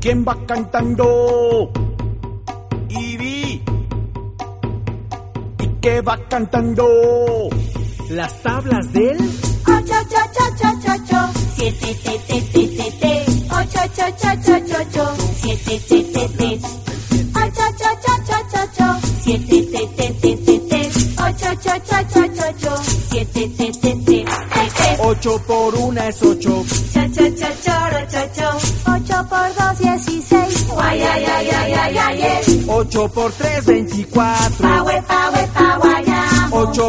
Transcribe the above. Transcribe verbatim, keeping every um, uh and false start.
¿Quién va cantando? Ivy. ¿Y qué va cantando? Las tablas del ocho, ocho, ocho, ocho, ocho, siete, te, te, te, te, te, ocho, ocho, ocho, ocho, ocho, siete, te, te, te, ocho, ocho, ocho, ocho, ocho, siete, te, te, te, te, te, ocho, ocho, ocho, ocho, ocho, siete, te, te, te, te, te. Ocho por una es ocho. Cha, cha, cha, choro, cho, cho. Ocho por dos, dieciséis. Guay, ay, ay, ay, ay, ay, ay. Ocho por tres, veinticuatro. Pa, we, pa, we, pa, guayamo. Ocho